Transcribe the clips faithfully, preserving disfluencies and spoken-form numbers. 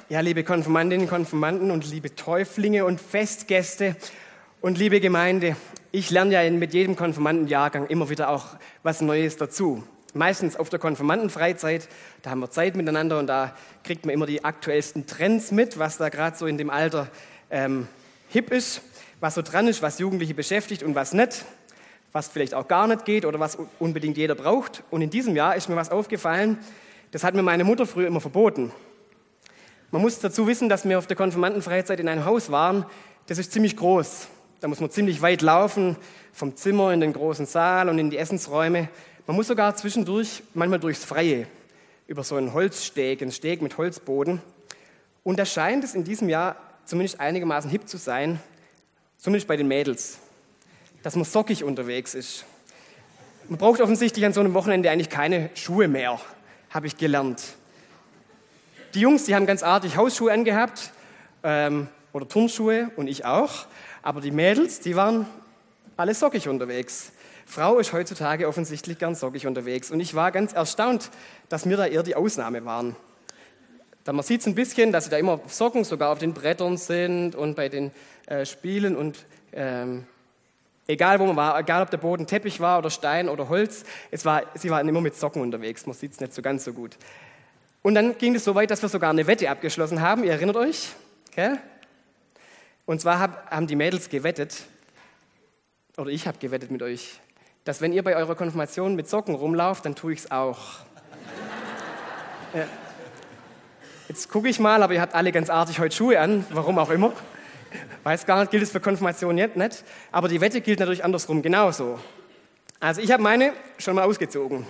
Ja, liebe Konfirmandinnen, Konfirmanden und liebe Täuflinge und Festgäste und liebe Gemeinde, ich lerne ja mit jedem Konfirmandenjahrgang immer wieder auch was Neues dazu. Meistens auf der Konfirmandenfreizeit, da haben wir Zeit miteinander und da kriegt man immer die aktuellsten Trends mit, was da gerade so in dem Alter ähm, hip ist, was so dran ist, was Jugendliche beschäftigt und was nicht, was vielleicht auch gar nicht geht oder was unbedingt jeder braucht. Und in diesem Jahr ist mir was aufgefallen, das hat mir meine Mutter früher immer verboten. Man muss dazu wissen, dass wir auf der Konfirmandenfreizeit in einem Haus waren, das ist ziemlich groß. Da muss man ziemlich weit laufen, vom Zimmer in den großen Saal und in die Essensräume. Man muss sogar zwischendurch, manchmal durchs Freie, über so einen Holzsteg, einen Steg mit Holzboden. Und da scheint es in diesem Jahr zumindest einigermaßen hip zu sein, zumindest bei den Mädels, dass man sockig unterwegs ist. Man braucht offensichtlich an so einem Wochenende eigentlich keine Schuhe mehr, habe ich gelernt. Die Jungs, die haben ganz artig Hausschuhe angehabt ähm, oder Turnschuhe und ich auch. Aber die Mädels, die waren alle sockig unterwegs. Frau ist heutzutage offensichtlich gern sockig unterwegs. Und ich war ganz erstaunt, dass wir da eher die Ausnahme waren. Da man sieht es ein bisschen, dass sie da immer auf Socken sogar auf den Brettern sind und bei den äh, Spielen. Und ähm, egal wo man war, egal ob der Boden Teppich war oder Stein oder Holz, es war, sie waren immer mit Socken unterwegs. Man sieht es nicht so ganz so gut. Und dann ging es so weit, dass wir sogar eine Wette abgeschlossen haben. Ihr erinnert euch? Okay? Und zwar hab, haben die Mädels gewettet, oder ich habe gewettet mit euch, dass wenn ihr bei eurer Konfirmation mit Socken rumlauft, dann tue ich es auch. Ja. Jetzt gucke ich mal, aber ihr habt alle ganz artig heute Schuhe an, warum auch immer. Weiß gar nicht, gilt es für Konfirmation jetzt nicht. Aber die Wette gilt natürlich andersrum genauso. Also ich habe meine schon mal ausgezogen.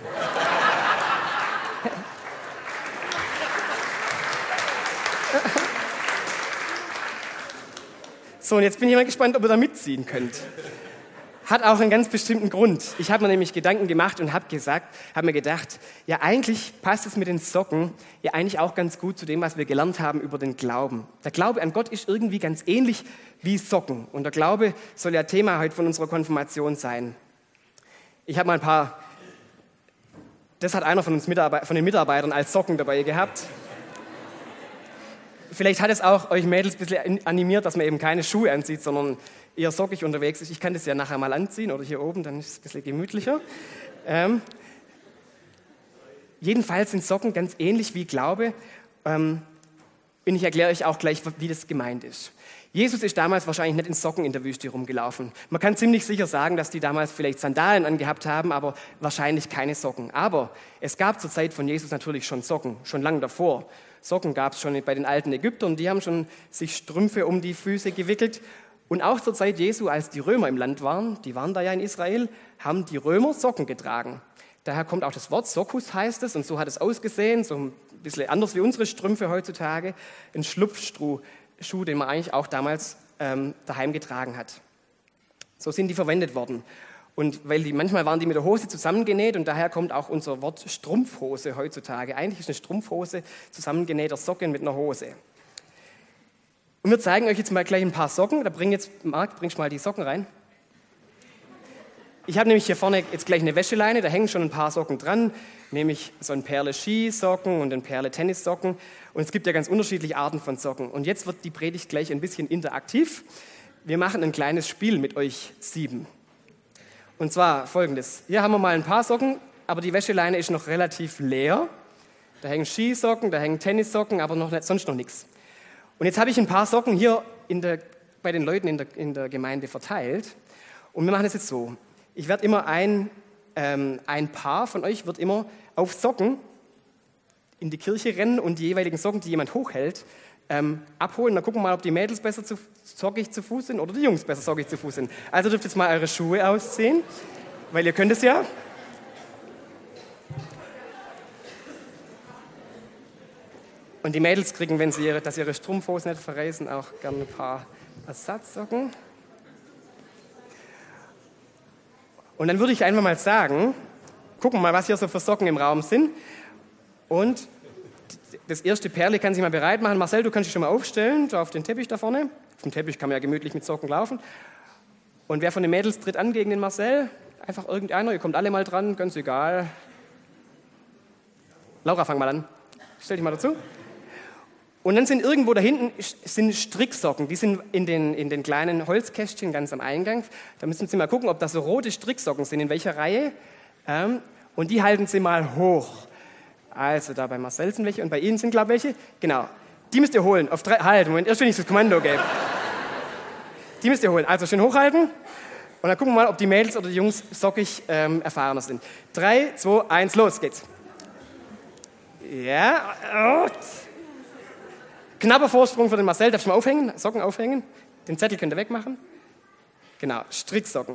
So, und jetzt bin ich mal gespannt, ob ihr da mitziehen könnt. Hat auch einen ganz bestimmten Grund. Ich habe mir nämlich Gedanken gemacht und habe gesagt, habe mir gedacht, ja eigentlich passt es mit den Socken ja eigentlich auch ganz gut zu dem, was wir gelernt haben über den Glauben. Der Glaube an Gott ist irgendwie ganz ähnlich wie Socken. Und der Glaube soll ja Thema heute von unserer Konfirmation sein. Ich habe mal ein paar, das hat einer von uns Mitarbeit- von den Mitarbeitern als Socken dabei gehabt. Vielleicht hat es auch euch Mädels ein bisschen animiert, dass man eben keine Schuhe anzieht, sondern eher sockig unterwegs ist. Ich kann das ja nachher mal anziehen oder hier oben, dann ist es ein bisschen gemütlicher. Ähm, jedenfalls sind Socken ganz ähnlich wie Glaube. Ähm, und ich erkläre euch auch gleich, wie das gemeint ist. Jesus ist damals wahrscheinlich nicht in Socken in der Wüste rumgelaufen. Man kann ziemlich sicher sagen, dass die damals vielleicht Sandalen angehabt haben, aber wahrscheinlich keine Socken. Aber es gab zur Zeit von Jesus natürlich schon Socken, schon lange davor. Socken gab es schon bei den alten Ägyptern, die haben schon sich Strümpfe um die Füße gewickelt. Und auch zur Zeit Jesu, als die Römer im Land waren, die waren da ja in Israel, haben die Römer Socken getragen. Daher kommt auch das Wort Soccus heißt es und so hat es ausgesehen, so ein bisschen anders wie unsere Strümpfe heutzutage, ein Schlupfschuh, den man eigentlich auch damals ähm, daheim getragen hat. So sind die verwendet worden. Und weil die, manchmal waren die mit der Hose zusammengenäht und daher kommt auch unser Wort Strumpfhose heutzutage. Eigentlich ist eine Strumpfhose zusammengenähter Socken mit einer Hose. Und wir zeigen euch jetzt mal gleich ein paar Socken. Da bring jetzt, Marc, bringst mal die Socken rein. Ich habe nämlich hier vorne jetzt gleich eine Wäscheleine, da hängen schon ein paar Socken dran, nämlich so ein Perle Skisocken und ein Perle Tennissocken. Und es gibt ja ganz unterschiedliche Arten von Socken. Und jetzt wird die Predigt gleich ein bisschen interaktiv. Wir machen ein kleines Spiel mit euch sieben. Und zwar folgendes. Hier haben wir mal ein paar Socken, aber die Wäscheleine ist noch relativ leer. Da hängen Skisocken, da hängen Tennissocken, aber noch nicht, sonst noch nichts. Und jetzt habe ich ein paar Socken hier in der, bei den Leuten in der, in der Gemeinde verteilt. Und wir machen das jetzt so. Ich werde immer ein, ähm, ein Paar von euch wird immer auf Socken in die Kirche rennen und die jeweiligen Socken, die jemand hochhält, ähm, abholen. Dann gucken wir mal, ob die Mädels besser zu, sockig zu Fuß sind oder die Jungs besser sockig zu Fuß sind. Also dürft jetzt mal eure Schuhe ausziehen, weil ihr könnt es ja. Und die Mädels kriegen, wenn sie ihre, dass ihre Strumpfhosen nicht verreißen, auch gerne ein paar Ersatzsocken. Und dann würde ich einfach mal sagen, gucken wir mal, was hier so für Socken im Raum sind. Und das erste Perle kann sich mal bereit machen. Marcel, du kannst dich schon mal aufstellen, da auf den Teppich da vorne. Auf dem Teppich kann man ja gemütlich mit Socken laufen. Und wer von den Mädels tritt an gegen den Marcel? Einfach irgendeiner, ihr kommt alle mal dran, ganz egal. Laura, fang mal an. Stell dich mal dazu. Und dann sind irgendwo da hinten sind Stricksocken, die sind in den, in den kleinen Holzkästchen ganz am Eingang. Da müssen Sie mal gucken, ob das so rote Stricksocken sind, in welcher Reihe. Ähm, und die halten Sie mal hoch. Also da bei Marcel sind welche und bei Ihnen sind, glaube ich, welche. Genau, die müsst ihr holen. Auf drei, halt, Moment, erst wenn ich das Kommando gebe. Die müsst ihr holen. Also schön hochhalten. Und dann gucken wir mal, ob die Mädels oder die Jungs sockig ähm, erfahrener sind. Drei, zwei, eins, los geht's. Ja, und... Knapper Vorsprung für den Marcel. Darf ich mal aufhängen? Socken aufhängen? Den Zettel könnt ihr wegmachen. Genau, Stricksocken.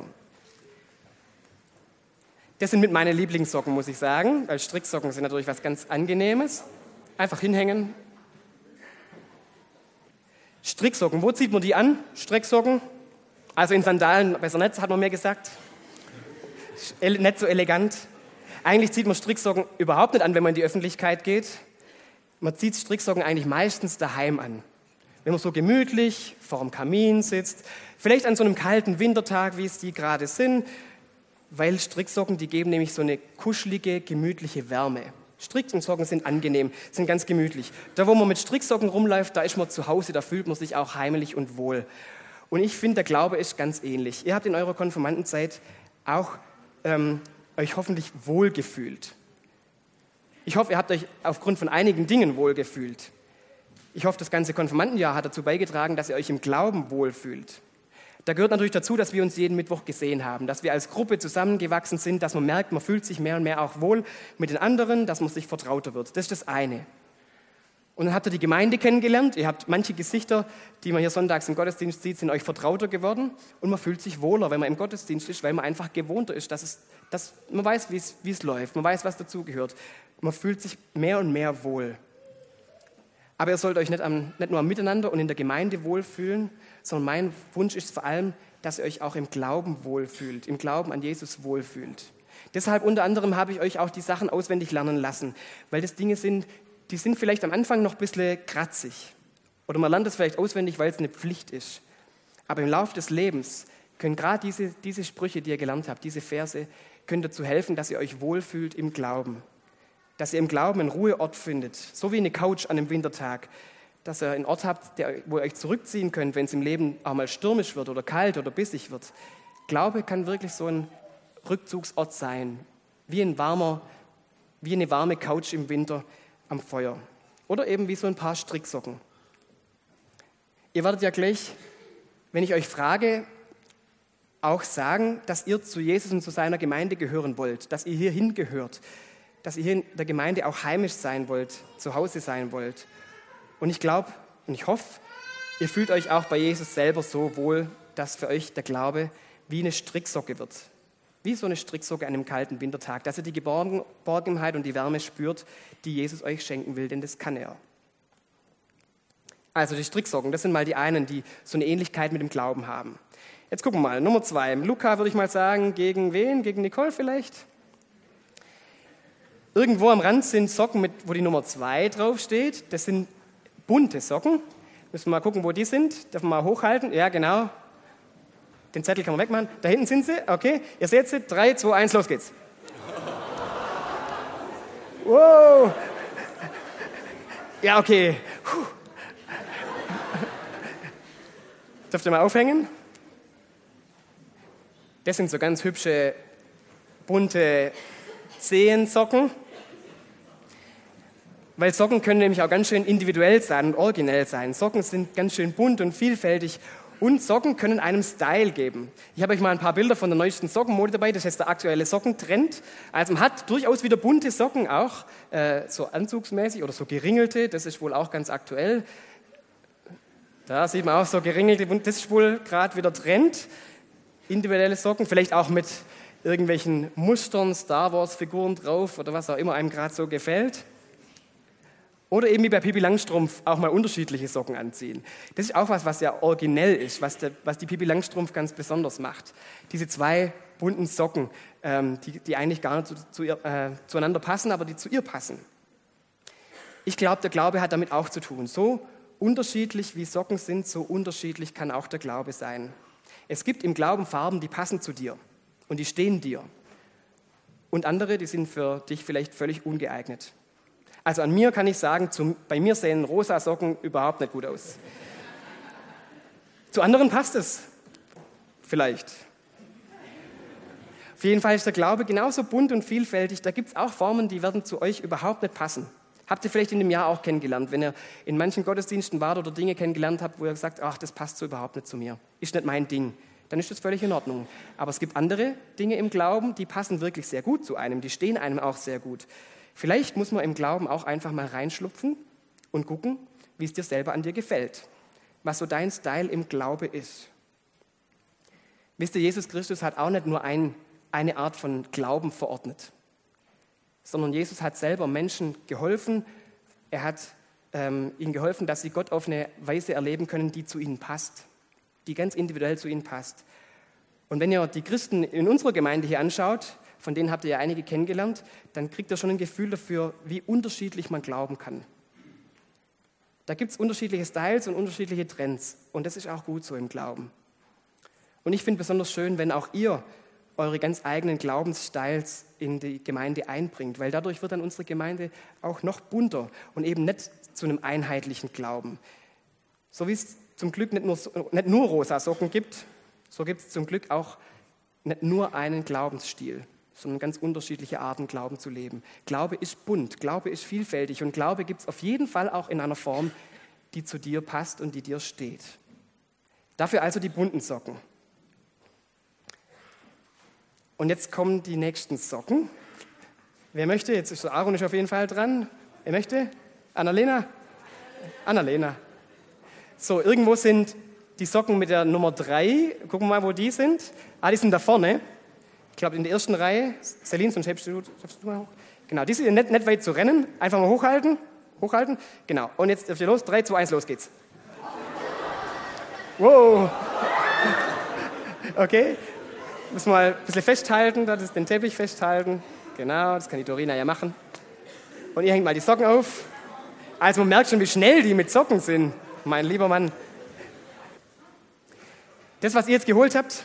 Das sind mit meine Lieblingssocken, muss ich sagen, weil Stricksocken sind natürlich was ganz Angenehmes. Einfach hinhängen. Stricksocken, wo zieht man die an? Stricksocken? Also in Sandalen, besser nicht, hat man mir gesagt. Nicht so elegant. Eigentlich zieht man Stricksocken überhaupt nicht an, wenn man in die Öffentlichkeit geht. Man zieht Stricksocken eigentlich meistens daheim an. Wenn man so gemütlich vor dem Kamin sitzt, vielleicht an so einem kalten Wintertag, wie es die gerade sind, weil Stricksocken, die geben nämlich so eine kuschelige, gemütliche Wärme. Stricksocken sind angenehm, sind ganz gemütlich. Da, wo man mit Stricksocken rumläuft, da ist man zu Hause, da fühlt man sich auch heimelig und wohl. Und ich finde, der Glaube ist ganz ähnlich. Ihr habt in eurer Konfirmandenzeit auch ähm, euch hoffentlich wohlgefühlt. Ich hoffe, ihr habt euch aufgrund von einigen Dingen wohlgefühlt. Ich hoffe, das ganze Konfirmandenjahr hat dazu beigetragen, dass ihr euch im Glauben wohlfühlt. Da gehört natürlich dazu, dass wir uns jeden Mittwoch gesehen haben, dass wir als Gruppe zusammengewachsen sind, dass man merkt, man fühlt sich mehr und mehr auch wohl mit den anderen, dass man sich vertrauter wird. Das ist das eine. Und dann habt ihr die Gemeinde kennengelernt, ihr habt manche Gesichter, die man hier sonntags im Gottesdienst sieht, sind euch vertrauter geworden und man fühlt sich wohler, wenn man im Gottesdienst ist, weil man einfach gewohnter ist, dass, es, dass man weiß, wie es, wie es läuft, man weiß, was dazugehört. Man fühlt sich mehr und mehr wohl. Aber ihr sollt euch nicht, am, nicht nur am Miteinander und in der Gemeinde wohlfühlen, sondern mein Wunsch ist vor allem, dass ihr euch auch im Glauben wohlfühlt, im Glauben an Jesus wohlfühlt. Deshalb unter anderem habe ich euch auch die Sachen auswendig lernen lassen, weil das Dinge sind, die sind vielleicht am Anfang noch ein bisschen kratzig. Oder man lernt es vielleicht auswendig, weil es eine Pflicht ist. Aber im Laufe des Lebens können gerade diese, diese Sprüche, die ihr gelernt habt, diese Verse, können dazu helfen, dass ihr euch wohlfühlt im Glauben. Dass ihr im Glauben einen Ruheort findet, so wie eine Couch an einem Wintertag. Dass ihr einen Ort habt, der, wo ihr euch zurückziehen könnt, wenn es im Leben auch mal stürmisch wird oder kalt oder bissig wird. Glaube kann wirklich so ein Rückzugsort sein, wie, ein warmer, wie eine warme Couch im Winter am Feuer. Oder eben wie so ein paar Stricksocken. Ihr werdet ja gleich, wenn ich euch frage, auch sagen, dass ihr zu Jesus und zu seiner Gemeinde gehören wollt, dass ihr hierhin gehört, dass ihr hier in der Gemeinde auch heimisch sein wollt, zu Hause sein wollt. Und ich glaube und ich hoffe, ihr fühlt euch auch bei Jesus selber so wohl, dass für euch der Glaube wie eine Stricksocke wird. Wie so eine Stricksocke an einem kalten Wintertag, dass ihr die Geborgenheit und die Wärme spürt, die Jesus euch schenken will, denn das kann er. Also die Stricksocken, das sind mal die einen, die so eine Ähnlichkeit mit dem Glauben haben. Jetzt gucken wir mal, Nummer zwei. Luca würde ich mal sagen, gegen wen? Gegen Nicole vielleicht? Irgendwo am Rand sind Socken, mit, wo die Nummer zwei draufsteht. Das sind bunte Socken. Müssen wir mal gucken, wo die sind. Dürfen wir mal hochhalten? Ja, genau. Den Zettel kann man wegmachen. Da hinten sind sie. Okay, ihr seht sie. Drei, zwei, eins, los geht's. Wow. Ja, okay. Puh. Dürft ihr mal aufhängen? Das sind so ganz hübsche, bunte Zehensocken. Weil Socken können nämlich auch ganz schön individuell sein und originell sein. Socken sind ganz schön bunt und vielfältig und Socken können einem Style geben. Ich habe euch mal ein paar Bilder von der neuesten Sockenmode dabei, das heißt der aktuelle Sockentrend. Also man hat durchaus wieder bunte Socken auch, äh, so anzugsmäßig oder so geringelte, das ist wohl auch ganz aktuell. Da sieht man auch so geringelte, das ist wohl gerade wieder Trend. Individuelle Socken, vielleicht auch mit irgendwelchen Mustern, Star Wars Figuren drauf oder was auch immer einem gerade so gefällt. Oder eben wie bei Pippi Langstrumpf auch mal unterschiedliche Socken anziehen. Das ist auch was, was ja originell ist, was, der, was die Pippi Langstrumpf ganz besonders macht. Diese zwei bunten Socken, ähm, die, die eigentlich gar nicht zu, zu ihr, äh, zueinander passen, aber die zu ihr passen. Ich glaube, der Glaube hat damit auch zu tun. So unterschiedlich wie Socken sind, so unterschiedlich kann auch der Glaube sein. Es gibt im Glauben Farben, die passen zu dir und die stehen dir. Und andere, die sind für dich vielleicht völlig ungeeignet. Also an mir kann ich sagen, zum, bei mir sehen rosa Socken überhaupt nicht gut aus. Zu anderen passt es. Vielleicht. Auf jeden Fall ist der Glaube genauso bunt und vielfältig. Da gibt es auch Formen, die werden zu euch überhaupt nicht passen. Habt ihr vielleicht in dem Jahr auch kennengelernt, wenn ihr in manchen Gottesdiensten wart oder Dinge kennengelernt habt, wo ihr sagt, ach, das passt so überhaupt nicht zu mir. Ist nicht mein Ding. Dann ist das völlig in Ordnung. Aber es gibt andere Dinge im Glauben, die passen wirklich sehr gut zu einem. Die stehen einem auch sehr gut. Vielleicht muss man im Glauben auch einfach mal reinschlupfen und gucken, wie es dir selber an dir gefällt. Was so dein Style im Glaube ist. Wisst ihr, Jesus Christus hat auch nicht nur ein eine Art von Glauben verordnet, sondern Jesus hat selber Menschen geholfen. Er hat ähm, ihnen geholfen, dass sie Gott auf eine Weise erleben können, die zu ihnen passt, die ganz individuell zu ihnen passt. Und wenn ihr die Christen in unserer Gemeinde hier anschaut, von denen habt ihr ja einige kennengelernt, dann kriegt ihr schon ein Gefühl dafür, wie unterschiedlich man glauben kann. Da gibt es unterschiedliche Styles und unterschiedliche Trends und das ist auch gut so im Glauben. Und ich finde besonders schön, wenn auch ihr eure ganz eigenen Glaubensstyles in die Gemeinde einbringt, weil dadurch wird dann unsere Gemeinde auch noch bunter und eben nicht zu einem einheitlichen Glauben. So wie es zum Glück nicht nur, nicht nur rosa Socken gibt, so gibt es zum Glück auch nicht nur einen Glaubensstil, sondern ganz unterschiedliche Arten, Glauben zu leben. Glaube ist bunt, Glaube ist vielfältig und Glaube gibt es auf jeden Fall auch in einer Form, die zu dir passt und die dir steht. Dafür also die bunten Socken. Und jetzt kommen die nächsten Socken. Wer möchte? Jetzt ist so Aaron ist auf jeden Fall dran. Wer möchte? Annalena? Annalena. So, irgendwo sind die Socken mit der Nummer drei. Gucken wir mal, wo die sind. Ah, die sind da vorne. Ich glaube, in der ersten Reihe. Celine, sonst hebst du, hebst du mal hoch. Genau, die sind nicht, nicht weit zu rennen. Einfach mal hochhalten. Hochhalten. Genau. Und jetzt dürft ihr los. drei, zwei, eins, los geht's. Wow. Okay. Müssen wir mal ein bisschen festhalten, das ist den Teppich festhalten. Genau, das kann die Dorina ja machen. Und ihr hängt mal die Socken auf. Also man merkt schon, wie schnell die mit Socken sind, mein lieber Mann. Das, was ihr jetzt geholt habt,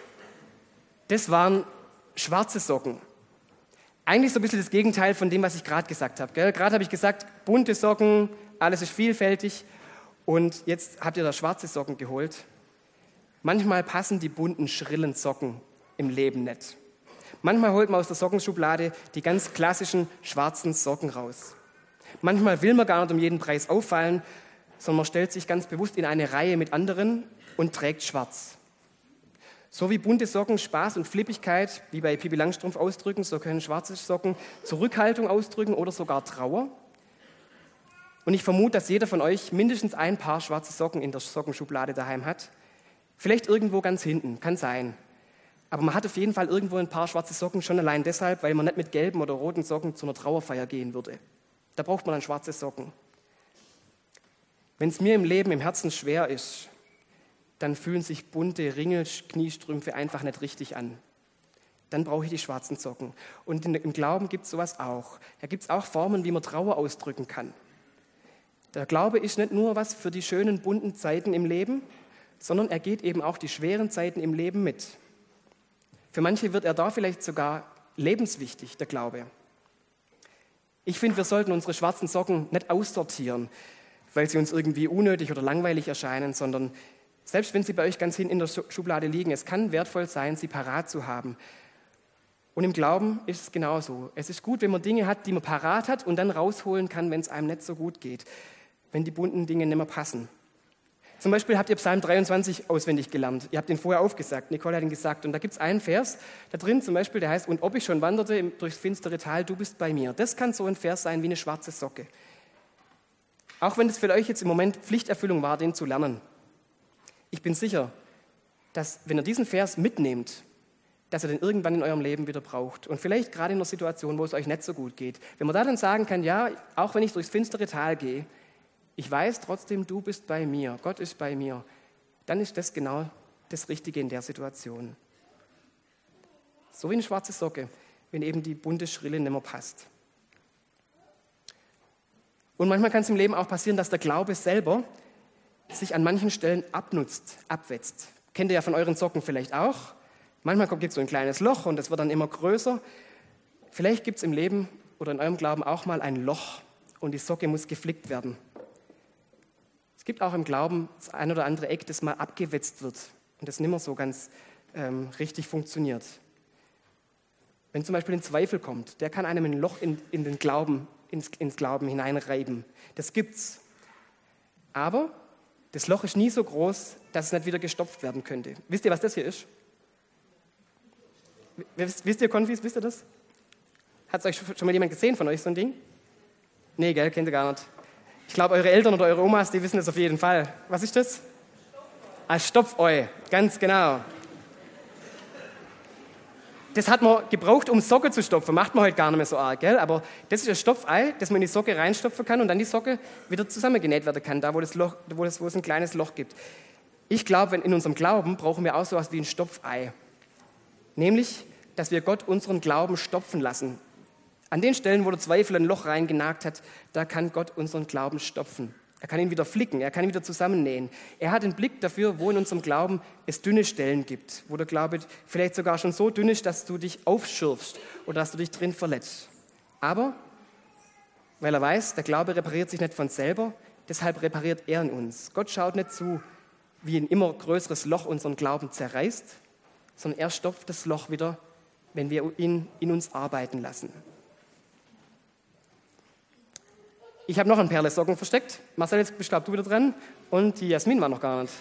das waren schwarze Socken. Eigentlich so ein bisschen das Gegenteil von dem, was ich gerade gesagt habe. Gerade habe ich gesagt, bunte Socken, alles ist vielfältig. Und jetzt habt ihr da schwarze Socken geholt. Manchmal passen die bunten, schrillen Socken im Leben nicht. Manchmal holt man aus der Sockenschublade die ganz klassischen schwarzen Socken raus. Manchmal will man gar nicht um jeden Preis auffallen, sondern man stellt sich ganz bewusst in eine Reihe mit anderen und trägt schwarz. So wie bunte Socken Spaß und Flippigkeit, wie bei Pippi Langstrumpf ausdrücken, so können schwarze Socken Zurückhaltung ausdrücken oder sogar Trauer. Und ich vermute, dass jeder von euch mindestens ein Paar schwarze Socken in der Sockenschublade daheim hat. Vielleicht irgendwo ganz hinten, kann sein. Aber man hat auf jeden Fall irgendwo ein paar schwarze Socken, schon allein deshalb, weil man nicht mit gelben oder roten Socken zu einer Trauerfeier gehen würde. Da braucht man dann schwarze Socken. Wenn es mir im Leben, im Herzen schwer ist, dann fühlen sich bunte Ringel-Kniestrümpfe einfach nicht richtig an. Dann brauche ich die schwarzen Socken. Und im Glauben gibt es sowas auch. Da gibt es auch Formen, wie man Trauer ausdrücken kann. Der Glaube ist nicht nur was für die schönen, bunten Zeiten im Leben, sondern er geht eben auch die schweren Zeiten im Leben mit. Für manche wird er da vielleicht sogar lebenswichtig, der Glaube. Ich finde, wir sollten unsere schwarzen Socken nicht aussortieren, weil sie uns irgendwie unnötig oder langweilig erscheinen, sondern selbst wenn sie bei euch ganz hinten in der Schublade liegen, es kann wertvoll sein, sie parat zu haben. Und im Glauben ist es genauso. Es ist gut, wenn man Dinge hat, die man parat hat und dann rausholen kann, wenn es einem nicht so gut geht, wenn die bunten Dinge nicht mehr passen. Zum Beispiel habt ihr Psalm dreiundzwanzig auswendig gelernt. Ihr habt ihn vorher aufgesagt. Nicole hat ihn gesagt. Und da gibt es einen Vers, da drin zum Beispiel, der heißt, und ob ich schon wanderte durchs finstere Tal, du bist bei mir. Das kann so ein Vers sein wie eine schwarze Socke. Auch wenn es für euch jetzt im Moment Pflichterfüllung war, den zu lernen. Ich bin sicher, dass, wenn ihr diesen Vers mitnehmt, dass ihr den irgendwann in eurem Leben wieder braucht. Und vielleicht gerade in einer Situation, wo es euch nicht so gut geht. Wenn man da dann sagen kann, ja, auch wenn ich durchs finstere Tal gehe, ich weiß trotzdem, du bist bei mir, Gott ist bei mir, dann ist das genau das Richtige in der Situation. So wie eine schwarze Socke, wenn eben die bunte Schrille nicht mehr passt. Und manchmal kann es im Leben auch passieren, dass der Glaube selber sich an manchen Stellen abnutzt, abwetzt. Kennt ihr ja von euren Socken vielleicht auch. Manchmal gibt es so ein kleines Loch und das wird dann immer größer. Vielleicht gibt es im Leben oder in eurem Glauben auch mal ein Loch und die Socke muss geflickt werden. Es gibt auch im Glauben das ein oder andere Eck, das mal abgewetzt wird und das nicht mehr so ganz ähm, richtig funktioniert. Wenn zum Beispiel ein Zweifel kommt, der kann einem ein Loch in, in den Glauben, ins, ins Glauben hineinreiben. Das gibt's. Aber das Loch ist nie so groß, dass es nicht wieder gestopft werden könnte. Wisst ihr, was das hier ist? Wisst, wisst ihr, Konfis, wisst ihr das? Hat es euch schon mal jemand gesehen von euch, so ein Ding? Nee, gell, kennt ihr gar nicht. Ich glaube, eure Eltern oder eure Omas, die wissen das auf jeden Fall. Was ist das? Ein Stopfei, ganz genau. Das hat man gebraucht, um Socke zu stopfen. Macht man heute gar nicht mehr so arg, gell? Aber das ist ein Stopfei, das man in die Socke reinstopfen kann und dann die Socke wieder zusammengenäht werden kann, da wo, das Loch, wo, das, wo es ein kleines Loch gibt. Ich glaube, in unserem Glauben brauchen wir auch sowas wie ein Stopfei. Nämlich, dass wir Gott unseren Glauben stopfen lassen. An den Stellen, wo der Zweifel ein Loch reingenagt hat, da kann Gott unseren Glauben stopfen. Er kann ihn wieder flicken, er kann ihn wieder zusammennähen. Er hat den Blick dafür, wo in unserem Glauben es dünne Stellen gibt, wo der Glaube vielleicht sogar schon so dünn ist, dass du dich aufschürfst oder dass du dich drin verletzt. Aber, weil er weiß, der Glaube repariert sich nicht von selber, deshalb repariert er in uns. Gott schaut nicht zu, wie ein immer größeres Loch unseren Glauben zerreißt, sondern er stopft das Loch wieder, wenn wir ihn in uns arbeiten lassen. Ich habe noch ein Perlesocken versteckt. Marcel, jetzt bist du wieder dran. Und die Jasmin war noch gar nicht.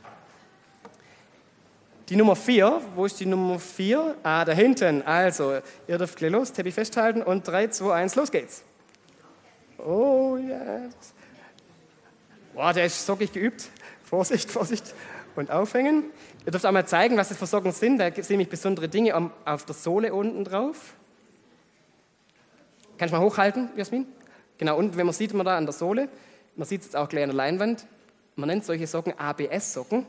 Die Nummer vier, wo ist die Nummer vier? Ah, da hinten. Also, ihr dürft gleich los, Teppich festhalten und drei, zwei, eins, los geht's. Oh, yes. Boah, der ist sockig geübt. Vorsicht, Vorsicht. Und aufhängen. Ihr dürft auch mal zeigen, was das für Socken sind. Da gibt es nämlich besondere Dinge auf der Sohle unten drauf. Kannst du mal hochhalten, Jasmin? Genau, und wenn man sieht, man da an der Sohle, man sieht es jetzt auch gleich an der Leinwand, man nennt solche Socken A B S-Socken.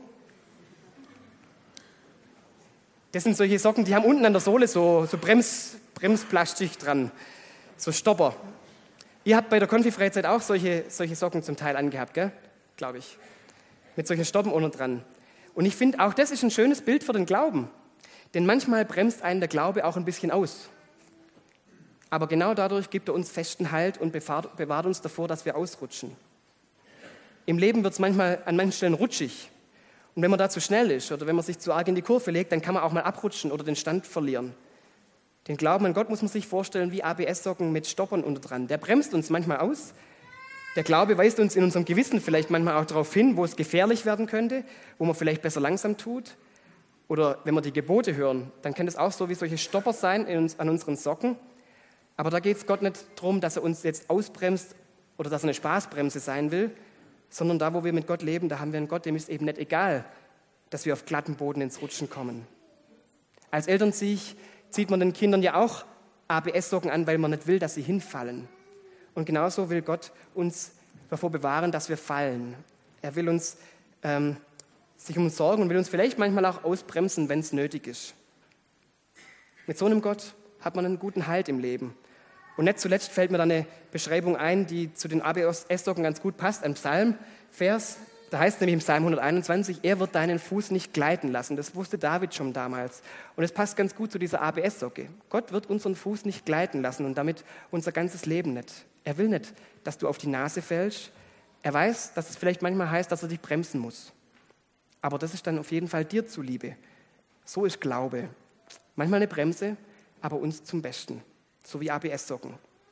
Das sind solche Socken, die haben unten an der Sohle so, so Brems, Bremsplastik dran, so Stopper. Ihr habt bei der Konfi-Freizeit auch solche, solche Socken zum Teil angehabt, gell? Glaube ich. Mit solchen Stoppen unten dran. Und ich finde, auch das ist ein schönes Bild für den Glauben. Denn manchmal bremst einen der Glaube auch ein bisschen aus. Aber genau dadurch gibt er uns festen Halt und bewahrt uns davor, dass wir ausrutschen. Im Leben wird es manchmal an manchen Stellen rutschig. Und wenn man da zu schnell ist oder wenn man sich zu arg in die Kurve legt, dann kann man auch mal abrutschen oder den Stand verlieren. Den Glauben an Gott muss man sich vorstellen wie A B S-Socken mit Stoppern unter dran. Der bremst uns manchmal aus. Der Glaube weist uns in unserem Gewissen vielleicht manchmal auch darauf hin, wo es gefährlich werden könnte, wo man vielleicht besser langsam tut. Oder wenn wir die Gebote hören, dann kann das auch so wie solche Stopper sein in uns, an unseren Socken. Aber da geht es Gott nicht darum, dass er uns jetzt ausbremst oder dass er eine Spaßbremse sein will, sondern da, wo wir mit Gott leben, da haben wir einen Gott, dem ist eben nicht egal, dass wir auf glattem Boden ins Rutschen kommen. Als Eltern zieht man den Kindern ja auch A B S-Socken an, weil man nicht will, dass sie hinfallen. Und genauso will Gott uns davor bewahren, dass wir fallen. Er will uns ähm, sich um uns sorgen und will uns vielleicht manchmal auch ausbremsen, wenn es nötig ist. Mit so einem Gott hat man einen guten Halt im Leben. Und nicht zuletzt fällt mir da eine Beschreibung ein, die zu den A B S-Socken ganz gut passt, ein Psalmvers. Da heißt es nämlich im Psalm hunderteinundzwanzig, er wird deinen Fuß nicht gleiten lassen. Das wusste David schon damals. Und es passt ganz gut zu dieser A B S-Socke. Gott wird unseren Fuß nicht gleiten lassen und damit unser ganzes Leben nicht. Er will nicht, dass du auf die Nase fällst. Er weiß, dass es vielleicht manchmal heißt, dass er dich bremsen muss. Aber das ist dann auf jeden Fall dir zuliebe. So ist Glaube. Manchmal eine Bremse, aber uns zum Besten. So wie A B S-Socken.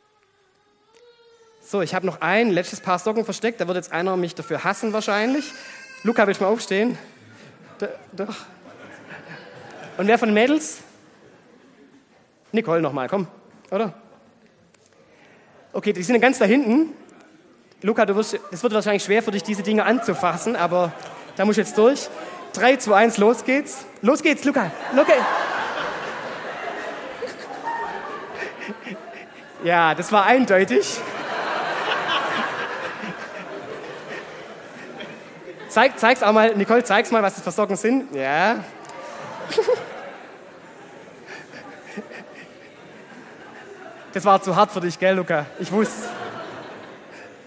So, ich habe noch ein letztes Paar Socken versteckt. Da wird jetzt einer mich dafür hassen wahrscheinlich. Luca, willst du mal aufstehen? Da, doch. Und wer von den Mädels? Nicole nochmal, komm, oder? Okay, die sind ganz da hinten. Luca, du wirst, es wird wahrscheinlich schwer für dich, diese Dinge anzufassen, aber da musst du jetzt durch. Drei, zwei, eins, los geht's. Los geht's, Luca. Luca. Ja, das war eindeutig. Zeig, zeig's auch mal, Nicole, zeig's mal, was das für Socken sind. Ja. Das war zu hart für dich, gell, Luca? Ich wusste.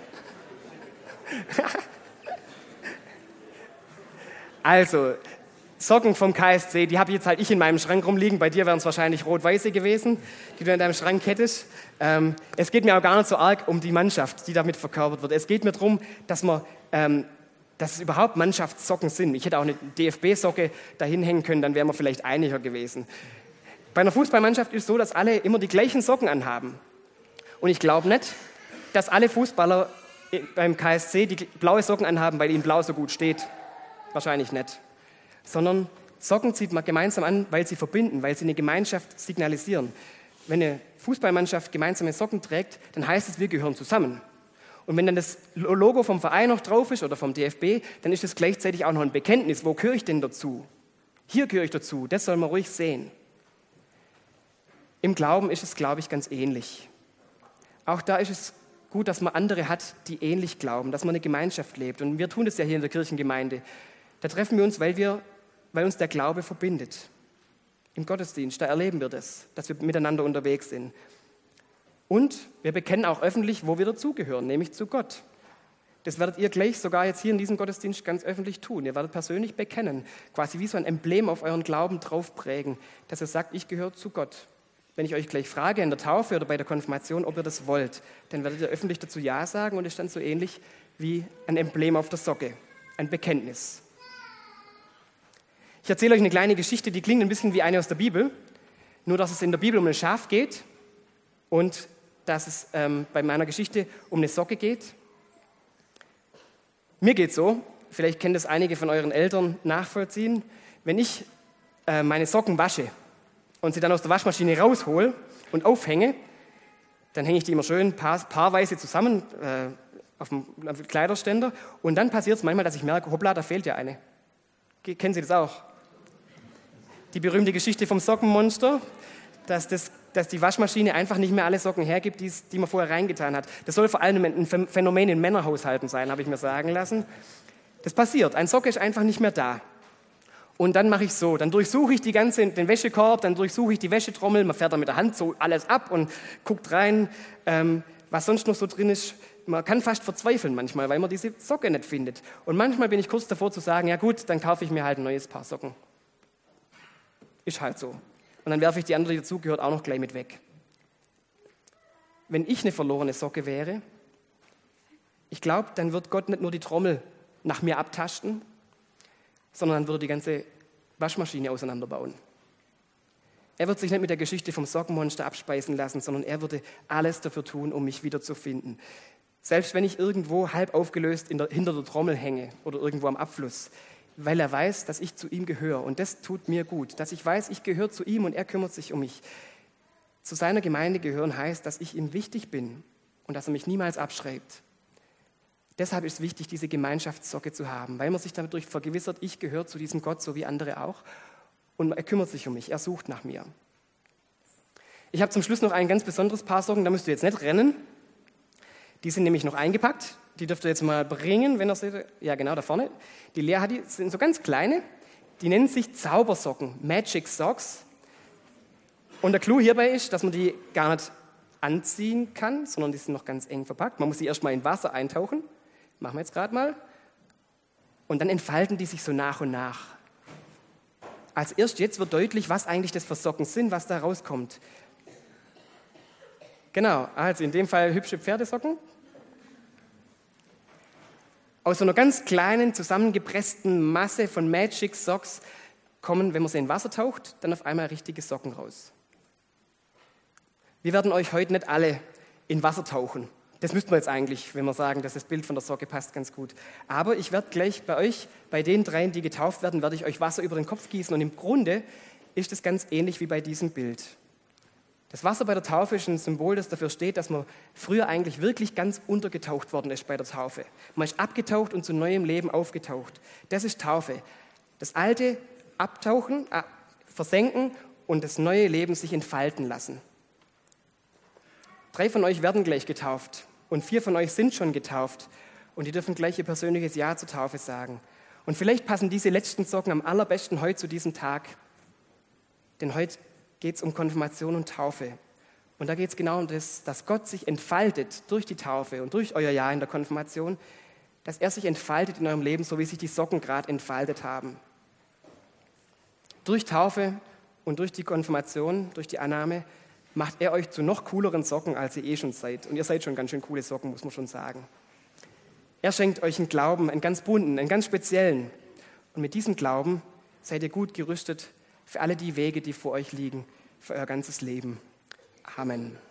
Also, Socken vom K S C, die habe jetzt halt ich in meinem Schrank rumliegen. Bei dir wären es wahrscheinlich rot-weiße gewesen, die du in deinem Schrank hättest. Ähm, es geht mir auch gar nicht so arg um die Mannschaft, die damit verkörpert wird. Es geht mir darum, dass, man, ähm, dass es überhaupt Mannschaftssocken sind. Ich hätte auch eine D F B-Socke dahin hängen können, dann wären wir vielleicht einiger gewesen. Bei einer Fußballmannschaft ist es so, dass alle immer die gleichen Socken anhaben. Und ich glaube nicht, dass alle Fußballer beim K S C die blaue Socken anhaben, weil ihnen blau so gut steht. Wahrscheinlich nicht. Sondern Socken zieht man gemeinsam an, weil sie verbinden, weil sie eine Gemeinschaft signalisieren. Wenn eine Fußballmannschaft gemeinsame Socken trägt, dann heißt es, wir gehören zusammen. Und wenn dann das Logo vom Verein noch drauf ist oder vom D F B, dann ist es gleichzeitig auch noch ein Bekenntnis. Wo gehöre ich denn dazu? Hier gehöre ich dazu. Das soll man ruhig sehen. Im Glauben ist es, glaube ich, ganz ähnlich. Auch da ist es gut, dass man andere hat, die ähnlich glauben, dass man eine Gemeinschaft lebt. Und wir tun das ja hier in der Kirchengemeinde. Da treffen wir uns, weil, wir, weil uns der Glaube verbindet. Im Gottesdienst, da erleben wir das, dass wir miteinander unterwegs sind. Und wir bekennen auch öffentlich, wo wir dazugehören, nämlich zu Gott. Das werdet ihr gleich sogar jetzt hier in diesem Gottesdienst ganz öffentlich tun. Ihr werdet persönlich bekennen, quasi wie so ein Emblem auf euren Glauben drauf prägen, dass ihr sagt, ich gehöre zu Gott. Wenn ich euch gleich frage in der Taufe oder bei der Konfirmation, ob ihr das wollt, dann werdet ihr öffentlich dazu Ja sagen und es ist dann so ähnlich wie ein Emblem auf der Socke, ein Bekenntnis. Ich erzähle euch eine kleine Geschichte, die klingt ein bisschen wie eine aus der Bibel, nur dass es in der Bibel um ein Schaf geht und dass es ähm, bei meiner Geschichte um eine Socke geht. Mir geht es so, vielleicht können das einige von euren Eltern nachvollziehen, wenn ich äh, meine Socken wasche und sie dann aus der Waschmaschine raushole und aufhänge, dann hänge ich die immer schön paar, paarweise zusammen äh, auf dem Kleiderständer und dann passiert es manchmal, dass ich merke, hoppla, da fehlt ja eine. Kennen Sie das auch? Die berühmte Geschichte vom Sockenmonster, dass, das, dass die Waschmaschine einfach nicht mehr alle Socken hergibt, die, die man vorher reingetan hat. Das soll vor allem ein Phänomen in Männerhaushalten sein, habe ich mir sagen lassen. Das passiert, ein Socke ist einfach nicht mehr da. Und dann mache ich so, dann durchsuche ich die ganze, den Wäschekorb, dann durchsuche ich die Wäschetrommel, man fährt da mit der Hand so alles ab und guckt rein, ähm, was sonst noch so drin ist. Man kann fast verzweifeln manchmal, weil man diese Socke nicht findet. Und manchmal bin ich kurz davor zu sagen, ja gut, dann kaufe ich mir halt ein neues Paar Socken. Ist halt so. Und dann werfe ich die andere, die dazugehört, auch noch gleich mit weg. Wenn ich eine verlorene Socke wäre, ich glaube, dann wird Gott nicht nur die Trommel nach mir abtasten, sondern dann würde die ganze Waschmaschine auseinanderbauen. Er wird sich nicht mit der Geschichte vom Sockenmonster abspeisen lassen, sondern er würde alles dafür tun, um mich wiederzufinden. Selbst wenn ich irgendwo halb aufgelöst in der, hinter der Trommel hänge oder irgendwo am Abfluss, weil er weiß, dass ich zu ihm gehöre. Und das tut mir gut, dass ich weiß, ich gehöre zu ihm und er kümmert sich um mich. Zu seiner Gemeinde gehören heißt, dass ich ihm wichtig bin und dass er mich niemals abschreibt. Deshalb ist es wichtig, diese Gemeinschaftssocke zu haben, weil man sich dadurch vergewissert, ich gehöre zu diesem Gott, so wie andere auch. Und er kümmert sich um mich, er sucht nach mir. Ich habe zum Schluss noch ein ganz besonderes Paar Socken, da müsst ihr jetzt nicht rennen. Die sind nämlich noch eingepackt. Die dürft ihr jetzt mal bringen, wenn ihr seht. Ja, genau, da vorne. Die Lea hat die, sind so ganz kleine. Die nennen sich Zaubersocken, Magic Socks. Und der Clou hierbei ist, dass man die gar nicht anziehen kann, sondern die sind noch ganz eng verpackt. Man muss sie erstmal in Wasser eintauchen. Machen wir jetzt gerade mal. Und dann entfalten die sich so nach und nach. Als erst jetzt wird deutlich, was eigentlich das für Socken sind, was da rauskommt. Genau, also in dem Fall hübsche Pferdesocken. Aus so einer ganz kleinen, zusammengepressten Masse von Magic Socks kommen, wenn man sie in Wasser taucht, dann auf einmal richtige Socken raus. Wir werden euch heute nicht alle in Wasser tauchen. Das müssten wir jetzt eigentlich, wenn wir sagen, dass das Bild von der Socke passt ganz gut. Aber ich werde gleich bei euch, bei den dreien, die getauft werden, werde ich euch Wasser über den Kopf gießen. Und im Grunde ist es ganz ähnlich wie bei diesem Bild. Das Wasser bei der Taufe ist ein Symbol, das dafür steht, dass man früher eigentlich wirklich ganz untergetaucht worden ist bei der Taufe. Man ist abgetaucht und zu neuem Leben aufgetaucht. Das ist Taufe. Das alte abtauchen, äh, versenken und das neue Leben sich entfalten lassen. Drei von euch werden gleich getauft und vier von euch sind schon getauft und die dürfen gleich ihr persönliches Ja zur Taufe sagen. Und vielleicht passen diese letzten Socken am allerbesten heute zu diesem Tag, denn heute geht es um Konfirmation und Taufe. Und da geht es genau um das, dass Gott sich entfaltet durch die Taufe und durch euer Ja in der Konfirmation, dass er sich entfaltet in eurem Leben, so wie sich die Socken gerade entfaltet haben. Durch Taufe und durch die Konfirmation, durch die Annahme, macht er euch zu noch cooleren Socken, als ihr eh schon seid. Und ihr seid schon ganz schön coole Socken, muss man schon sagen. Er schenkt euch einen Glauben, einen ganz bunten, einen ganz speziellen. Und mit diesem Glauben seid ihr gut gerüstet für alle die Wege, die vor euch liegen, für euer ganzes Leben. Amen.